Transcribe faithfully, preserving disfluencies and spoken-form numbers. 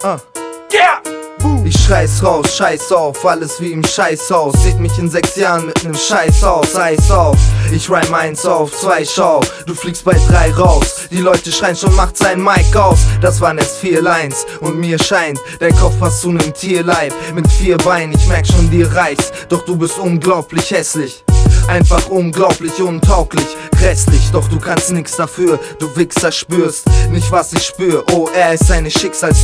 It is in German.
Uh. Yeah! Ich scheiß raus, scheiß auf, alles wie im Scheißhaus. Seht mich in sechs Jahren mit nem Scheißhaus, Eis auf. Ich rhyme eins auf zwei, schau, du fliegst bei drei raus. Die Leute schreien schon, macht sein Mic aus. Das waren erst vier Lines und mir scheint, dein Kopf passt zu nem Tierleib mit vier Beinen. Ich merk schon, dir reicht's, doch du bist unglaublich hässlich. Einfach unglaublich untauglich, grässlich, doch du kannst nix dafür. Du Wichser spürst nicht, was ich spür. Oh, er ist eine Schicksals